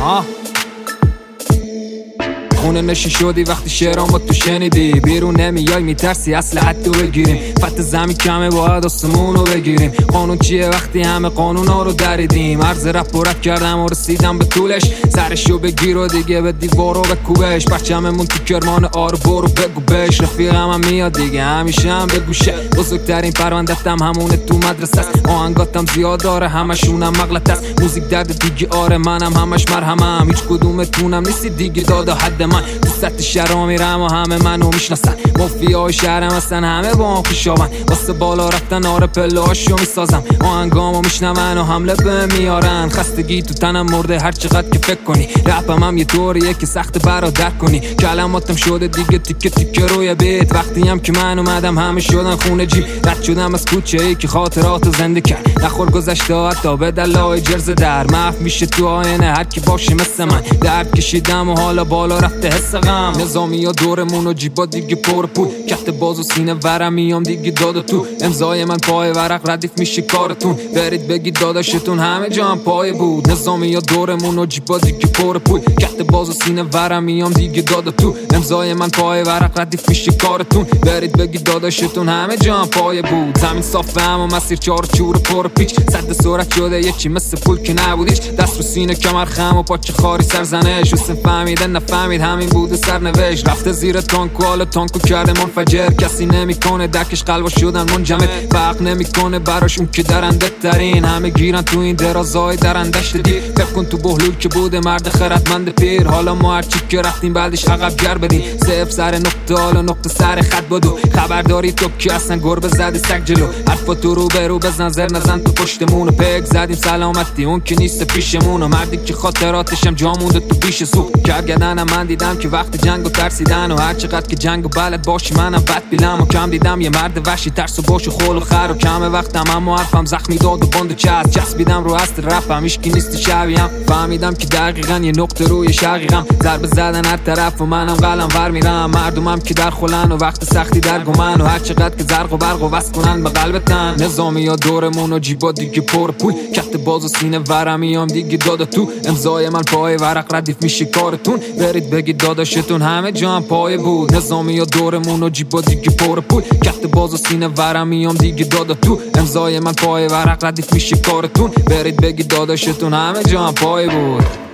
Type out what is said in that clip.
خونه نشین شدی وقتی شعرامو تو شنیدی، بیرون نمیای میترسی اصل حدو بگیریم، فت زمین کمه باید آسمونو بگیریم. قانون چیه وقتی همه قانونا رو دریدیم؟ عرض رپ و رپ کردم و رسیدم به طولش، سرشو بگیر و دیگه به دیوارو بکوبش. پرچممون تو کرمان آرو برو بگو بش، رفیقم هم میاد دیگه همیشه هم به گوشه. بزرگترین پرونده‌ام همونه تو مدرسه است، آهنگاتم زیاد داره همشونم مغلطه است. موزیک درد دیگه آره منم همش مرهمم، هیچ کدومتونم نیستی دیگه دادا حد من. تو سطح شهرها میرم و همه منو میشناسن، مافیای شهرم هستن همه با هم خوشابن. واسه بالا رفتن آره پله هاشو میسازم، آهنگامو میشنون و حمله به میارن. خستگی تو تنم مرده هر چقدر که فکر کنی، رپم هم یه طوریه که سخت برادر کنی. کلماتم شده دیگه تیکه تیکه روی بیت، وقتی هم که من اومدم همه شدن خونه جی. رد شدم از کوچه ای که خاطراتو زنده کرد، نخور گذشته حتی به دلای جرز در محو میشه تو آینه هر کی باشه مثل من. درد کشیدم و حالا بالا رفته حس غم، نظامی ها دورمون و جیبا دیگه پر پول، کت باز و سینه ورم میام دیگه دادا تو. امضای من پای ورق ردیف میشه کارتون، برید بگید داداشتون همه جا هم پای بود. نظامی ها دورمون و جیبا دیگه پر پول، کت باز و سینه ورم میام دیگه دادا تو. امضای من پای ورق ردیف میشه کارتون، برید بگید داداشتون همه جا هم پای بود. زمین صافه اما مسیر چارچور پر پیچ، صد سرعت شده یکی مثل پول که نبودیش. دست رو سینه کمر خم و پاچه خاری سرزنش، حسن فهمیده نفهمید همین بوده سرنوشت. رفته زیر تانکو حالا تانکو کرده منفجر، کسی نمیکنه درکش قلبا شدن منجمد. فرق نمیکنه براش اون که درنده ترین، همه گیرن تو این درازای درندشت دیر. فکر کن تو بهلول که بوده مرد خردمند پیر، حالا ما هرچی که رفتیم بعدش عقب گر بدیم. صفر سر نقطه حالا نقطه سر خط بدو، خبرداری تو که اصلا گربه زدی سگ جلو. حرفا تو رو برو بزن زر نزن تو پشتمون، پک زدیم سلامتی اون که نیست پیشمون. مردی که خاطراتشم جا مونده تو پیش سو کرگدنم. من دیدم که وقت جنگو ترسیدن و هر چقدر که جنگو بلد باشی منم بد بیلم و کم دیدم یه مرد وحشی ترس و باش و خول و خر و کم وقتم اما حرفم زخمی داد و بند و چسبیدم رو هست رپم هیچکی نیستی شبیهم. فهمیدم که دقیقاً یه نقطه روی شقیقم، ضربه زدن هر طرف و منم قلم ور میرم. مردمم که در خلن و وقت سختی در گمن و هر چقدر که زرق و برق و وصل کنن به قلبتن. نظامی ها دورمون و جیبا دیگه پر پول، کت باز و سینه ورم میام دیگه دادا تو. امضای من پای ورق ردیف میشه کارتون، برید بگید داداشتون همه جا هم پای بود. نظامی ها دورمون و جیبا دیگه پر پول، کت باز و سینه ورم میام دیگه دادا تو. امضای من پای ورق ردیف میشه کارتون، برید بگید داداشتون همه جا هم پای بود.